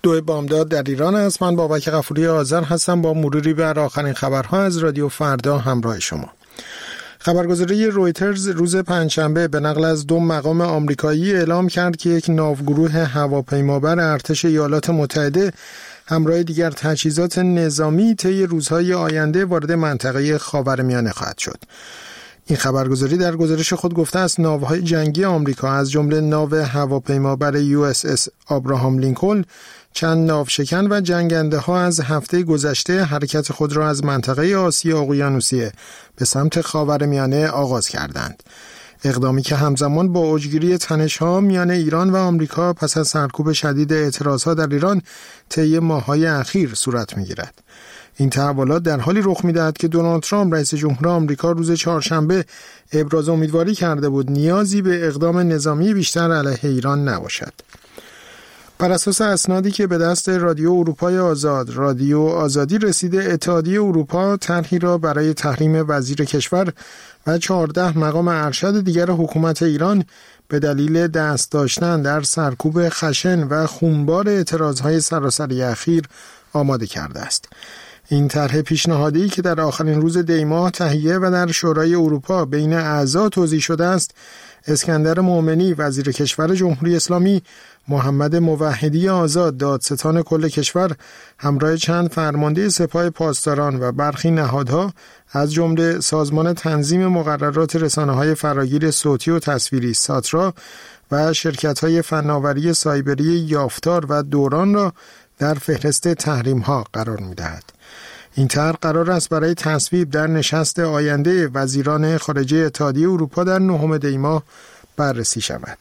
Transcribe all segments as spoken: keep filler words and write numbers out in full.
دو بامداد در ایران است. من بابک غفوری آذر هستم با مروری بر آخرین خبرها از رادیو فردا همراه شما. خبرگزاری رویترز روز پنجشنبه به نقل از دو مقام آمریکایی اعلام کرد که یک ناوگروه هواپیمابر ارتش ایالات متحده همراه دیگر تجهیزات نظامی طی روزهای آینده وارد منطقه خاورمیانه خواهد شد. این خبرگزاری در گزارش خود گفته است ناوهای جنگی آمریکا از جمله ناو هواپیمابر یو اس اس آبراهام لینکلن، چند ناوشکن و جنگنده ها از هفته گذشته حرکت خود را از منطقه آسیا اقیانوسیه به سمت خاورمیانه آغاز کردند. اقدامی که همزمان با اوجگیری تنش‌ها میان ایران و آمریکا پس از سرکوب شدید اعتراضها در ایران طی ماه‌های اخیر صورت می‌گیرد. این تحولات در حالی رخ می‌دهد که دونالد ترامپ رئیس جمهور آمریکا روز چهارشنبه ابراز امیدواری کرده بود نیازی به اقدام نظامی بیشتر علیه ایران نباشد. بر اساس اسنادی که به دست رادیو اروپای آزاد، رادیو آزادی رسیده، اتحادیه اروپا طرحی را برای تحریم وزیر کشور و چهارده مقام ارشد دیگر حکومت ایران به دلیل دست داشتن در سرکوب خشن و خونبار اعتراضهای سراسری اخیر آماده کرده است. این طرح پیشنهادی که در آخرین روز دی ماه تهیه و در شورای اروپا بین اعضا توزیع شده است، اسکندر مومنی وزیر کشور جمهوری اسلامی، محمد موحدی آزاد دادستان کل کشور همراه چند فرمانده سپاه پاسداران و برخی نهادها از جمله سازمان تنظیم مقررات رسانه‌های فراگیر صوتی و تصویری ساترا و شرکت‌های فناوری سایبری یافتار و دوران را در فهرست تحریم‌ها قرار می‌دهد. این طرح قرار است برای تصویب در نشست آینده وزیران خارجه اتحادیه اروپا در نهم دی ماه بررسی شود.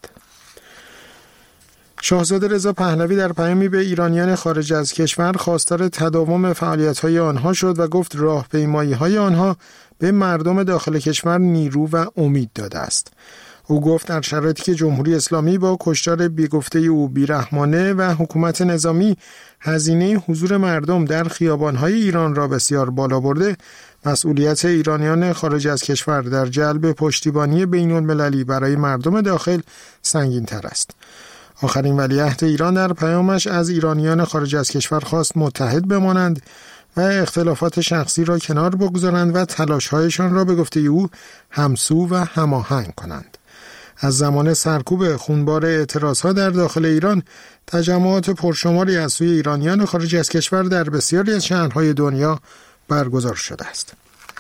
شاهزاده رضا پهلوی در پیامی به ایرانیان خارج از کشور خواستار تداوم فعالیت‌های آنها شد و گفت راهپیمایی‌های آنها به مردم داخل کشور نیرو و امید داده است. او گفت در شرایطی که جمهوری اسلامی با کشتار بیگفته او بیرحمانه و حکومت نظامی هزینه حضور مردم در خیابان‌های ایران را بسیار بالا برده، مسئولیت ایرانیان خارج از کشور در جلب پشتیبانی بین‌المللی برای مردم داخل سنگین‌تر است. آخرین ولیعهد ایران در پیامش از ایرانیان خارج از کشور خواست متحد بمانند و اختلافات شخصی را کنار بگذارند و تلاش‌هایشان را به گفته او همسو و هماهنگ کنند. از زمان سرکوب خونبار اعتراضها در داخل ایران، تجمعات پرشماری از سوی ایرانیان خارج از کشور در بسیاری از شهرهای دنیا برگزار شده است.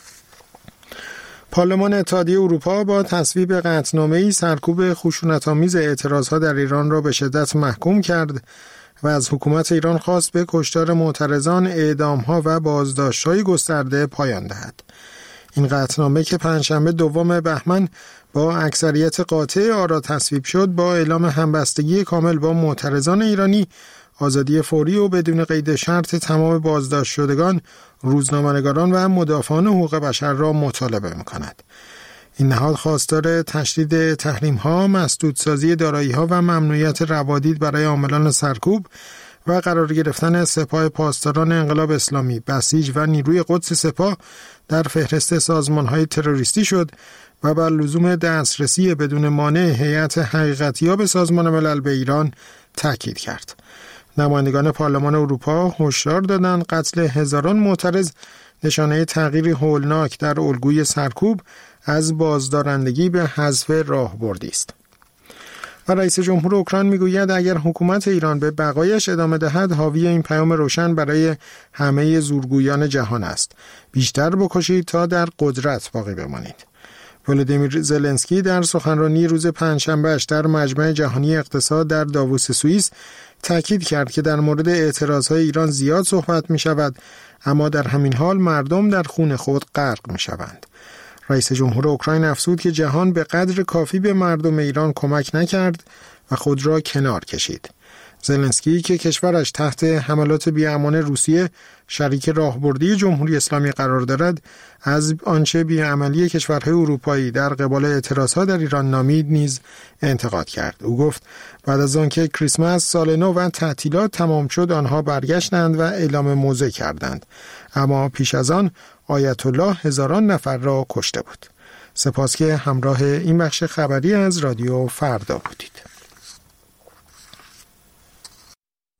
پارلمان اتحادیه اروپا با تصویب قطعنامه‌ای سرکوب خشونت‌آمیز اعتراضها در ایران را به شدت محکوم کرد و از حکومت ایران خواست به کشتار معترضان، اعدام‌ها و بازداشت‌های گسترده پایان دهد. این قطعنامه که پنجشنبه دوم بهمن با اکثریت قاطع آرا تصویب شد، با اعلام همبستگی کامل با معترضان ایرانی، آزادی فوری و بدون قید شرط تمام بازداشت شدگان، روزنامه‌نگاران و مدافعان حقوق بشر را مطالبه می‌کند. این نهاد خواستار تشدید تحریم‌ها، مسدودسازی دارایی‌ها و ممنوعیت روادید برای عاملان سرکوب و قرار گرفتن سپاه پاسداران انقلاب اسلامی، بسیج و نیروی قدس سپاه در فهرست سازمان‌های تروریستی شد و بر لزوم دسترسی بدون مانع هیئت حقیقتیاب سازمان ملل به ایران تاکید کرد. نمایندگان پارلمان اروپا هشدار دادند قتل هزاران معترض نشانه تغییری هولناک در الگوی سرکوب از بازدارندگی به حذف راهبردی است. و رئیس جمهور اوکراین میگوید اگر حکومت ایران به بقایش ادامه دهد، حاوی این پیام روشن برای همه زورگویان جهان است: بیشتر بکشید تا در قدرت باقی بمانید. ولودیمیر زلنسکی در سخنرانی روز پنجشنبه‌اش در مجمع جهانی اقتصاد در داووس سوئیس تاکید کرد که در مورد اعتراضهای ایران زیاد صحبت می شود، اما در همین حال مردم در خون خود غرق می شوند. رئیس جمهور اوکراین افزود که جهان به قدر کافی به مردم ایران کمک نکرد و خود را کنار کشید. زلنسکی که کشورش تحت حملات بی‌امان روسیه شریک راهبردی جمهوری اسلامی قرار دارد، از آنچه بی‌عملی کشورهای اروپایی در قبال اعتراضها در ایران نامید نیز انتقاد کرد. او گفت بعد از آنکه کریسمس، سال نو و تعطیلات تمام شد، آنها برگشتند و اعلام موضع کردند، اما پیش از آن آیت الله هزاران نفر را کشته بود. سپاس که همراه این بخش خبری از رادیو فردا بودید.